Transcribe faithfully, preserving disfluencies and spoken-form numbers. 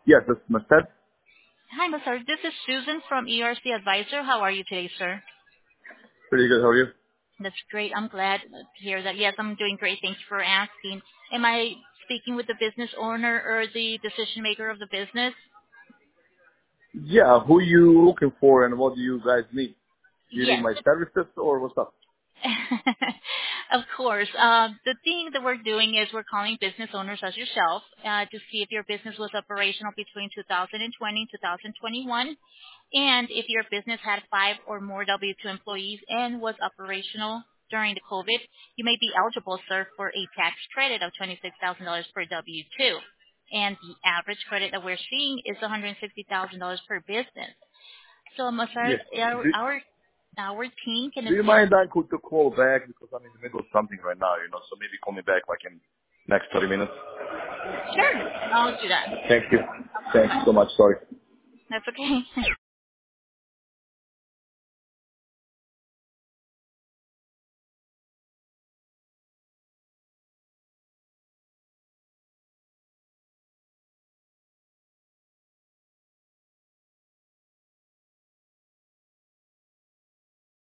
Yes, this is Masted. Hi, Mister This is Susan from E R C Advisor. How are you today, sir? Pretty good. How are you? That's great. I'm glad to hear that. Yes, I'm doing great. Thanks for asking. Am I speaking with the business owner or the decision maker of the business? Yeah, who you looking for and what do you guys need? Do you need Yes. my services or what's up? Of course. Um, the thing that we're doing is we're calling business owners as yourself uh, to see if your business was operational between two thousand twenty and two thousand twenty-one, and if your business had five or more W two employees and was operational during the COVID, you may be eligible, sir, for a tax credit of twenty-six thousand dollars per W two. And the average credit that we're seeing is one hundred sixty thousand dollars per business. So, Masar, Yes. our, Do, our our team can do you assist. mind I could to call back because I'm in the middle of something right now, you know, so maybe call me back like in next thirty minutes. Sure, I'll do that. Thank you. I'll call you Thanks back. so much. Sorry. That's okay.